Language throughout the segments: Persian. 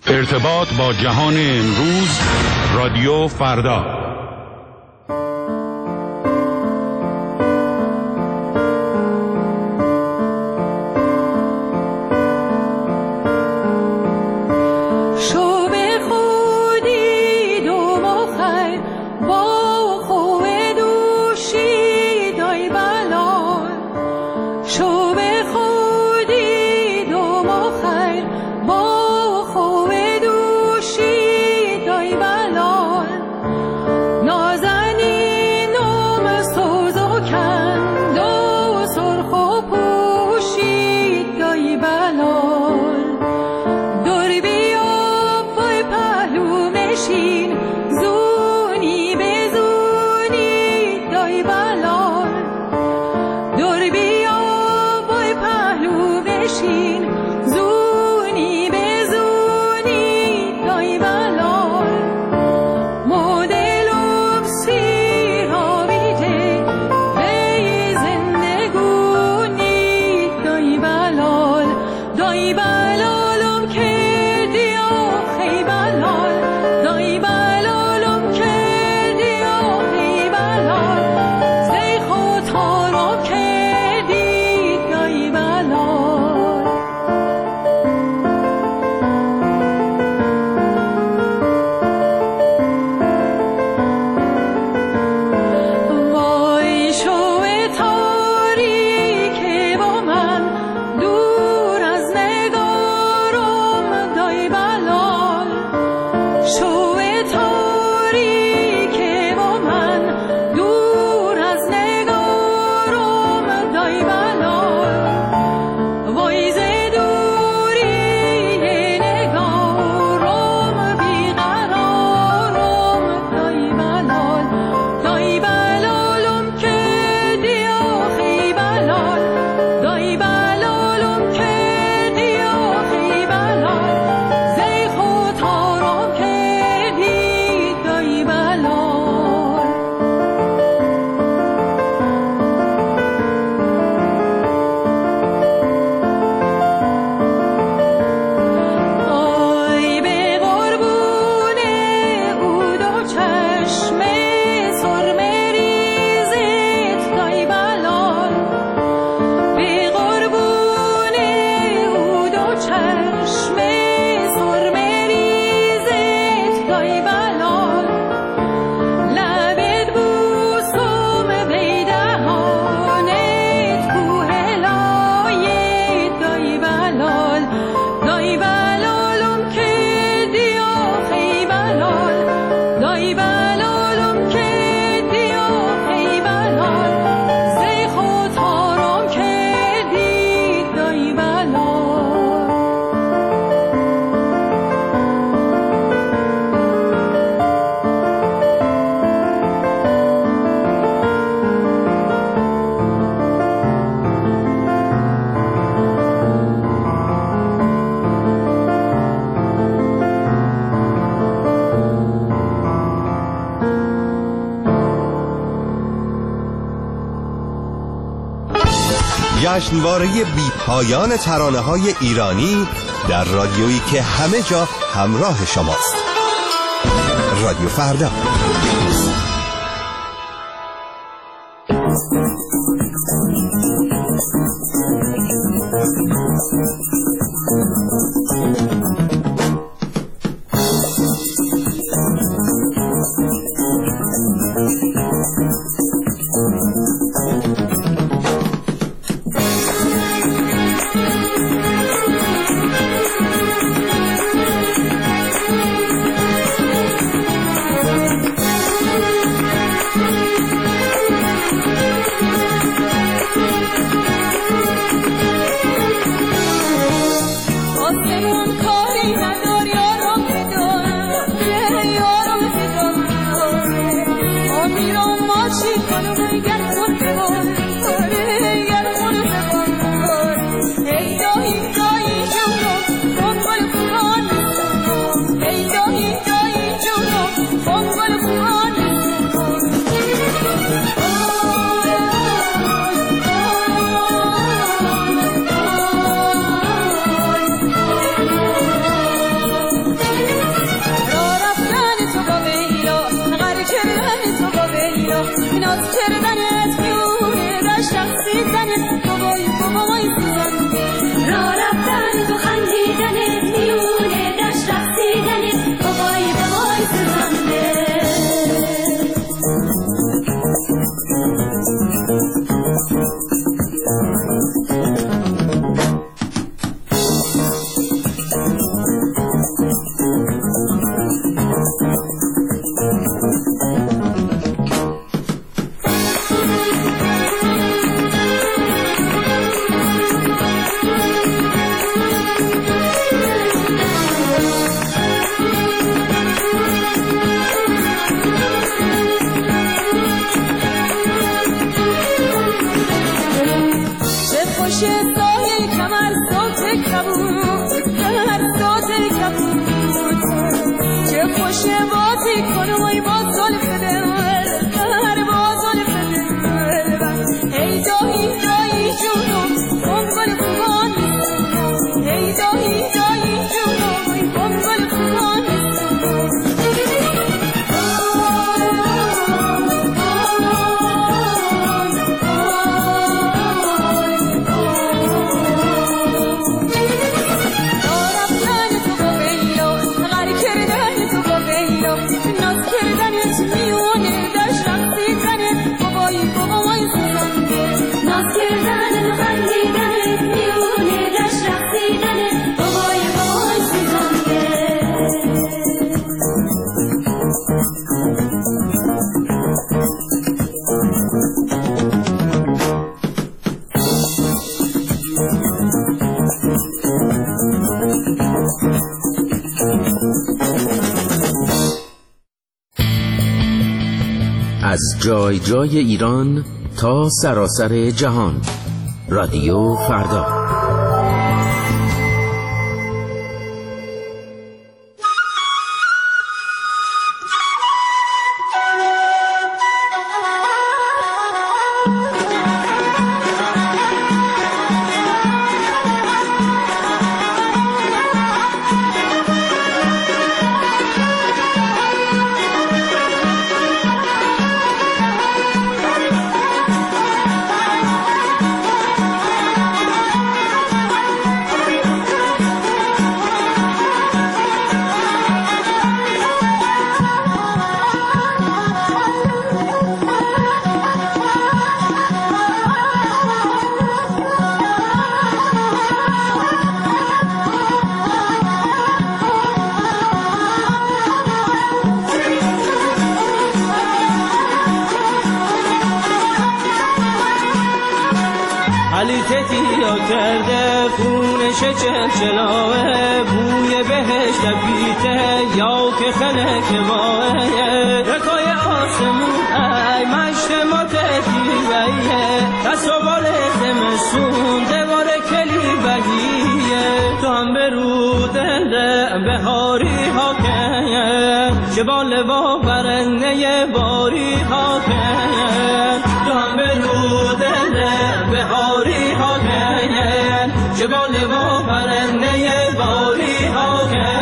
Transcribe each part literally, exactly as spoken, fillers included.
ارتباط با جهان امروز، رادیو فردا. جشنواره بی پایان ترانه‌های ایرانی در رادیویی که همه جا همراه شماست. رادیو فردا. ناز کردنت میونه دشت رقصیدنت بابای بابای سوزانده را رفتن تو خندیدنت میونه دشت رقصیدنت بابای بابای سوزانده از جای جای ایران تا سراسر جهان، رادیو فردا. تتیا کرده خونش چلچلاه بوی بهش لبیته یا که خلق ماه رکای آسمون ای مشت ما تتیویه دست و بال زمستون دوار کلی بهیه تو هم برو دنده بهاری ها که جبال با برنه باری ها که تو هم برو دنده بهاری ها که جبال با برنه باری ها که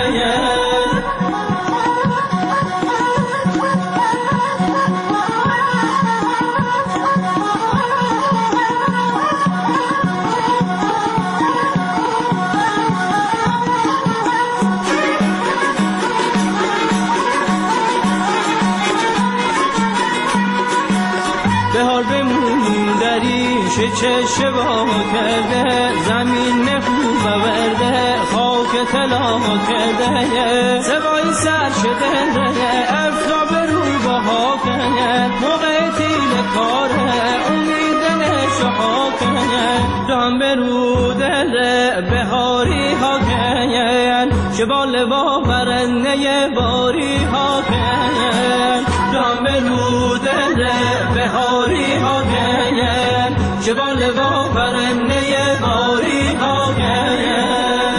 بهار بمونیم دریش چه شباه کرده زمین خوب ورده خاک طلا کرده سوای سر شده افتاب روی بها کنه موقع تیل کاره امیدن شها کنه دام برو دل بهاری ها کنه جبال با برنه باری ها کنه دام برو دل بهاری ها کنه جبال با برنه باری ها کنه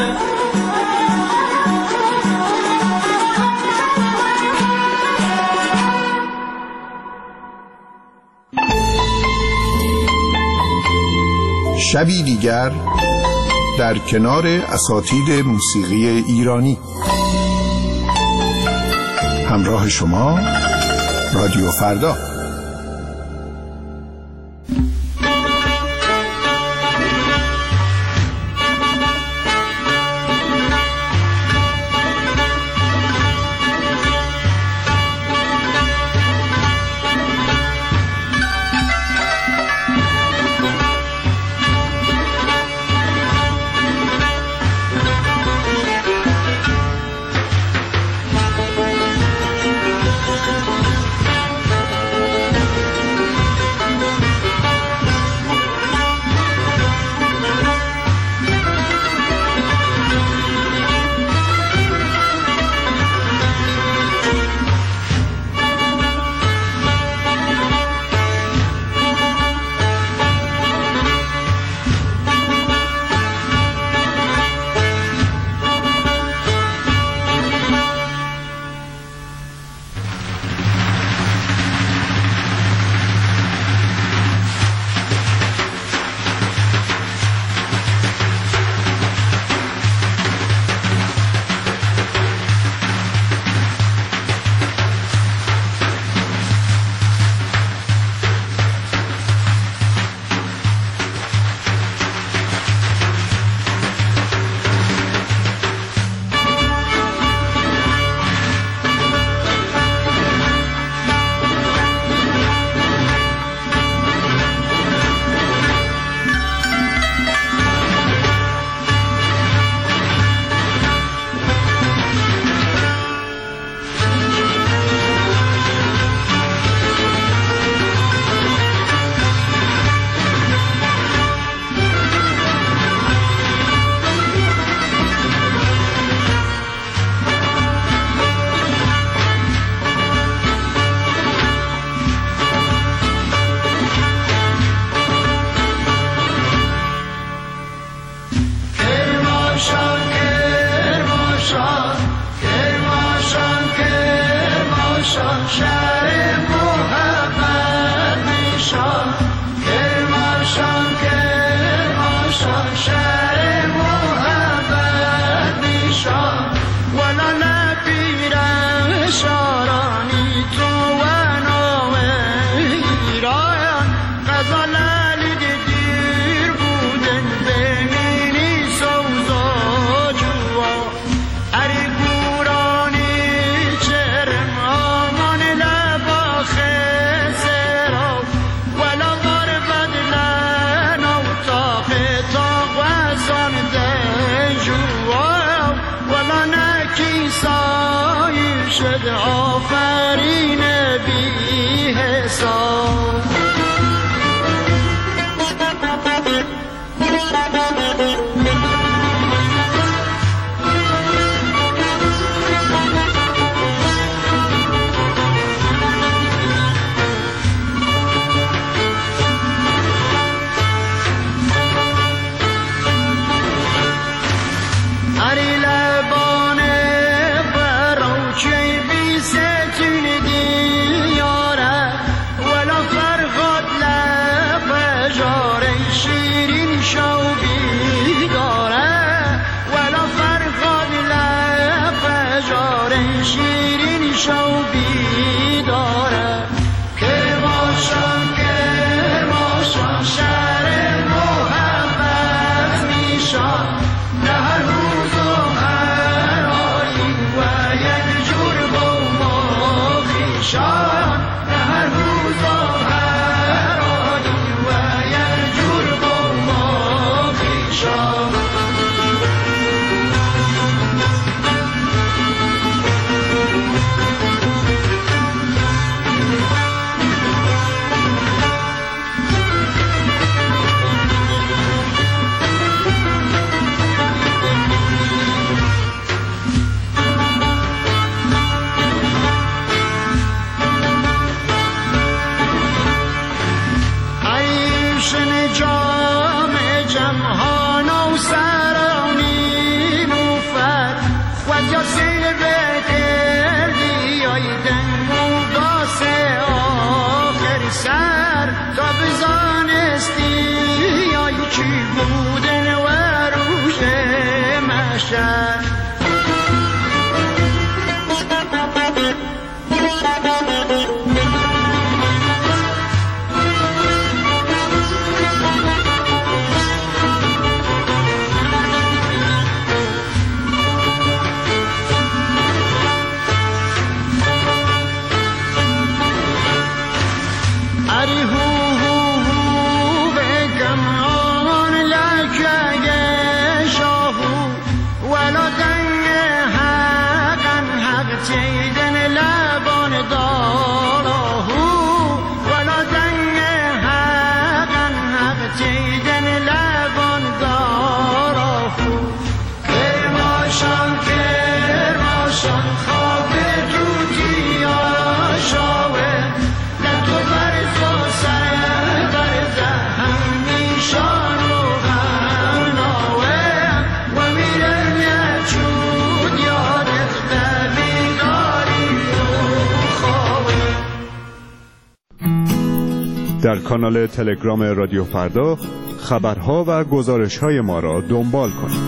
شبی دیگر در کنار اساتید موسیقی ایرانی. همراه شما رادیو فردا. شد آفرین بی حساب. در کانال تلگرام رادیو فردا خبرها و گزارش‌های ما را دنبال کنید.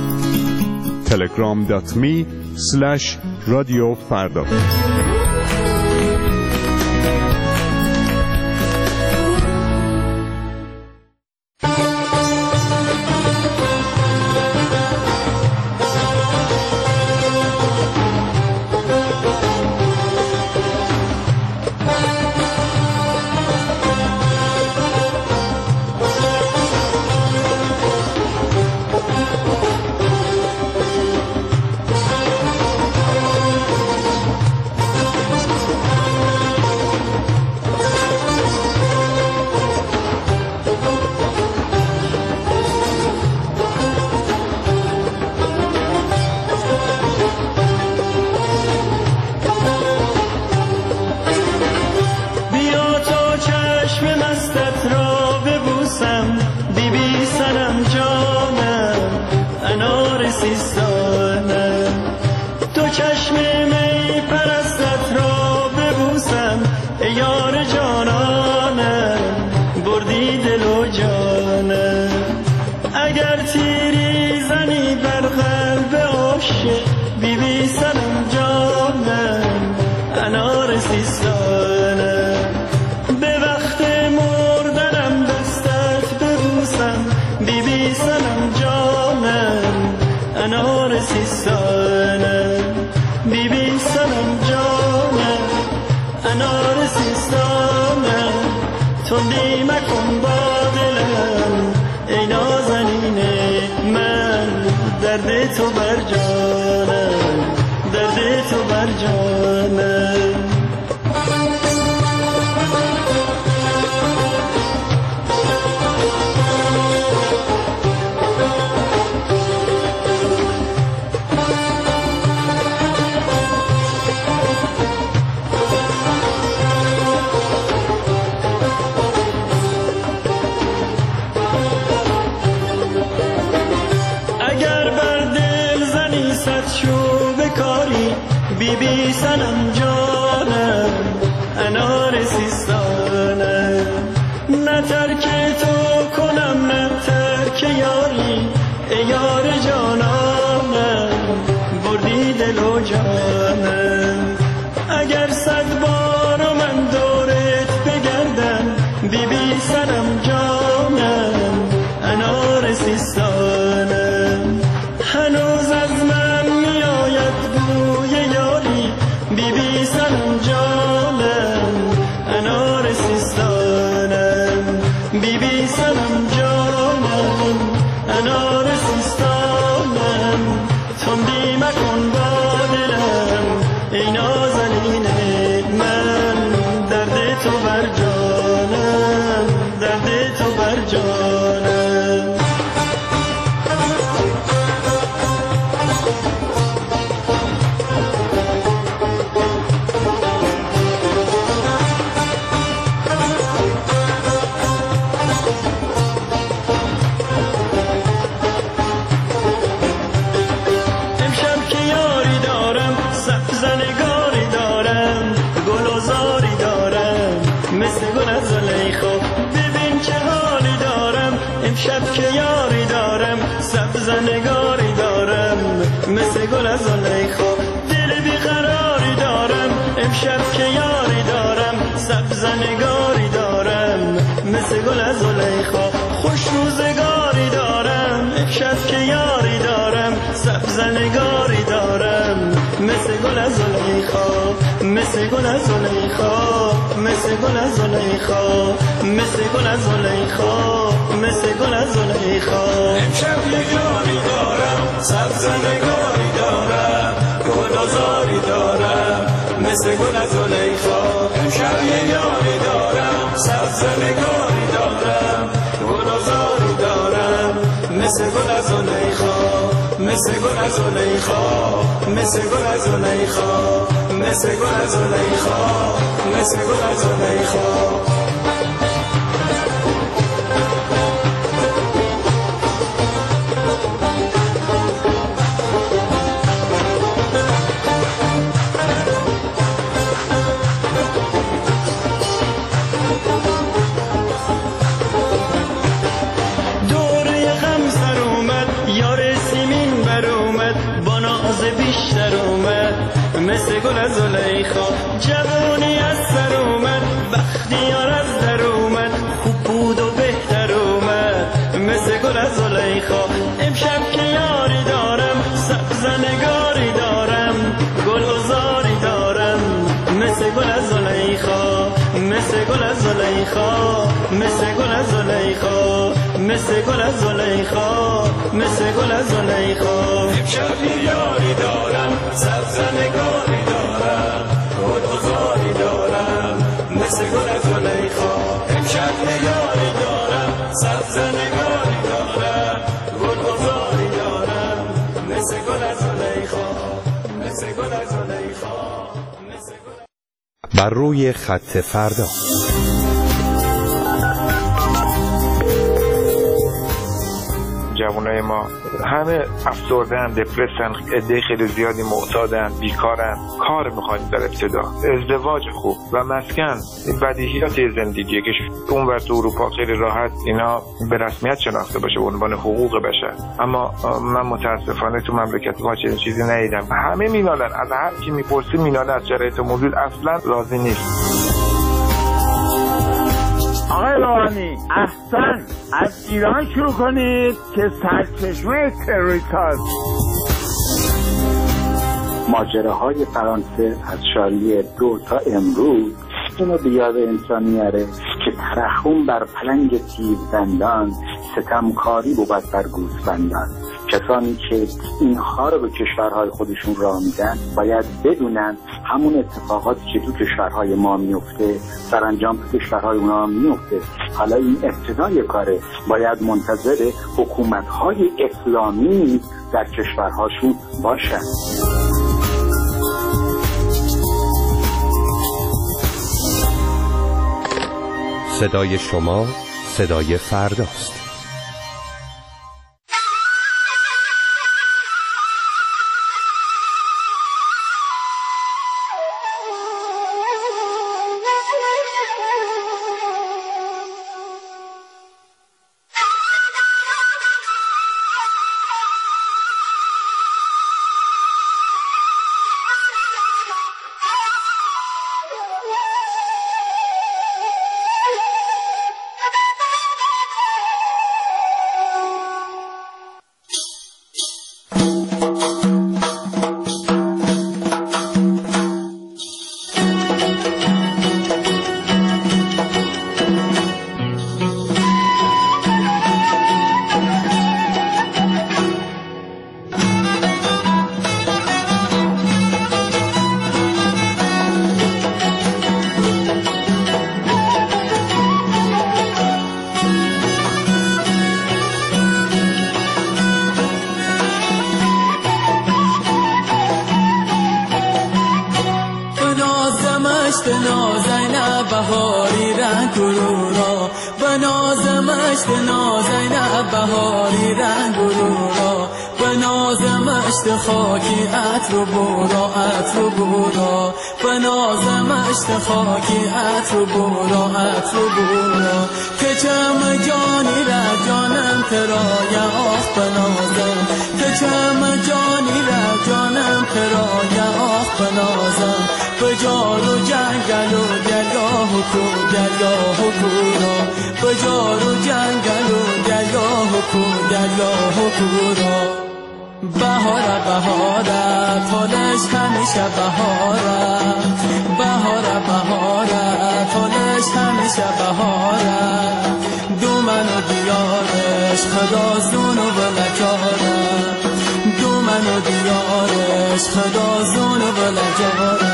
تلگرام دات می اسلش رادیو فردا. تندی مکن با دلم ای نازنین من، درد تو بر جانم، درد تو بر جانم. رو بکاری بی بی سنم جانم انار سیستانم نه ترک تو کنم نه ترک یاری ای یار جانانم بردی دل و جانم اگر صد بار من دورت بگردم بی بی سنم جانم انار سیستانم هنوز از من میآید بوی یاری بی بی سنم جانم انار سیستانم بی بی سنم جانم انار سیستانم تندی مکن با دلم ای نازنین من درد تو بر جانم درد تو بر جانم شب که یاری دارم سبز نگاری دارم مثل گل از زلیخا دل بیقراری دارم امشب که یاری دارم سبز نگاری دارم مثل گل از زلیخا خوش روزگاری دارم امشب که یاری دارم سبز نگاری دارم مثل گل از زلیخا مثل گل از زلیخا مثل گل از زلیخا مثل گل از زلیخا مثل گل از زلیخا امشب یاری دارم سبز نگاری دارم گلزاری دارم مثل گل از زلیخا امشب یاری دارم سبز نگاری دارم گلزاری دارم مثل گل از زلیخا مثل گل از زلیخا مثل گل از زلیخا مثل گل از زلیخا مثل گل از زلیخا مثل گل از زلیخا جوانی از سر اومد بختیار از در اومد خوب بود و بهتر اومد مثل گل از زلیخا امشب که یاری دارم سبز نگاری دارم گل و زاری دارم مثل گل از زلیخا مثل گل از زلیخا مثل گل از زلیخا مثل گل از زلیخا مثل گل از زلیخا امشب یاری دارم سبز نگاری دارم گل و زاری دارم مثل گل از زلیخا امشب یاری دارم سبز نگاری دارم گل و زاری دارم مثل گل از زلیخا مثل گل از زلیخا بر روی خط فردا جوانای ما همه افسردن، دپرسن، عده خیلی زیادی معتادن، بیکارن، کار میخوان در ابتدا، ازدواج خوب و مسکن، بدیهیات زندگیه که اون ور تو اروپا خیلی راحت اینا به رسمیت شناخته باشه به عنوان حقوق بشر، اما من متاسفانه تو مملکت ما چنین چیزی ندیدم. همه مینالن، از هر کی میپرسی مینالن، از شرایط موجود اصلا راضی نیست. آقای روحانی احسن از ایران شروع کنید که سرچشمه تروریست. ماجراهای فرانسه از شاریه دو تا امروز اینو به یاد انسان میاره که ترحم بر پلنگ تیربندان ستمکاری بود بر گوسفندان. کسانی که اینها رو به کشورهای خودشون راه میدن باید بدونن همون اتفاقاتی که تو کشورهای ما میفته سرانجام تو کشورهای اونا میفته. حالا این ابتدای کاره، باید منتظر حکومت‌های اسلامی در کشورهاشون باشن. صدای شما صدای فرداست. مشت نازنین بهاری رنگ گرورا به ناز مشت نازنین بهاری رنگ گرورا به ناز مشت خاکی عطر و بورا عطر و بورا به ناز مشت خاکی عطر و بورا عطر و بورا که چم جانی را جانم ترای آخ به نازم که چم جانی را جانم ترای آخ به نازم به جار و جنگل و درگاه و کو درگاه و کورا به جار و جنگل و درگاه و کو درگاه و کورا بهاره بهاره تالش همیشه بهاره بهاره بهاره تالش همیشه بهاره دومن و دیارش خدا زون و بلکاره دومن و دیارش خدا زون و بلکاره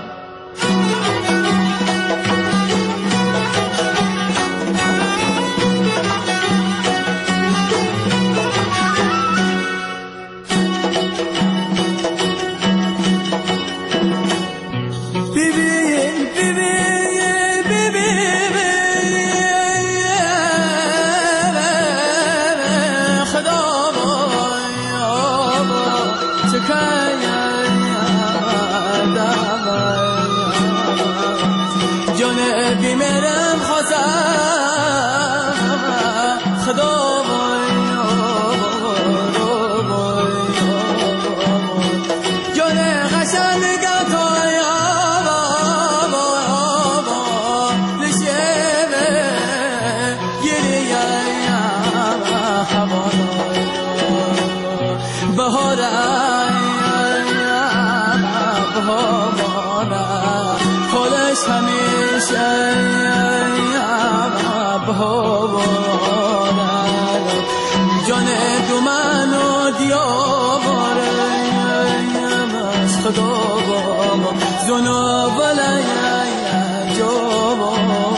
جان دو من و دیاره خدا بابا زنا ولی جواب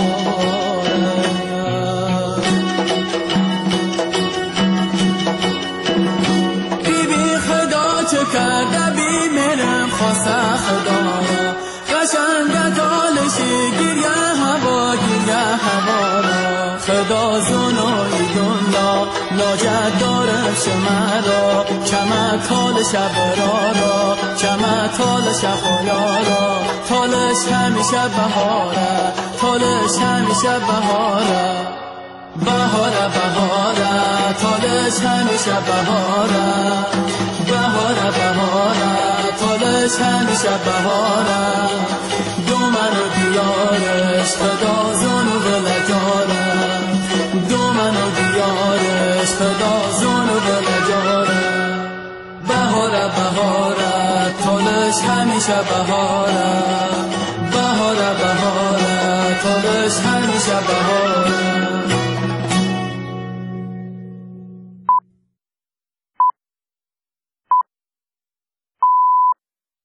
بی بی خدا چه کرده بی میرم خواسته خدا را قشنگ تالشی گیریه هوا گیریه هوا را خدا زنای دنیا لاجد داره شمرا کمه تال شب را کمه تال شب را تالش همیشه بهاره تالش همیشه بهاره بهاره بهاره تالش همیشه بهاره بهاره بهاره تالش همیشه بهاره دومن و دیارش خدا زن و بلجاره دومن و دیارش خدا زن و بلجاره بهاره بهاره تالش همیشه بهاره بهاره بهاره تالش همیشه بهاره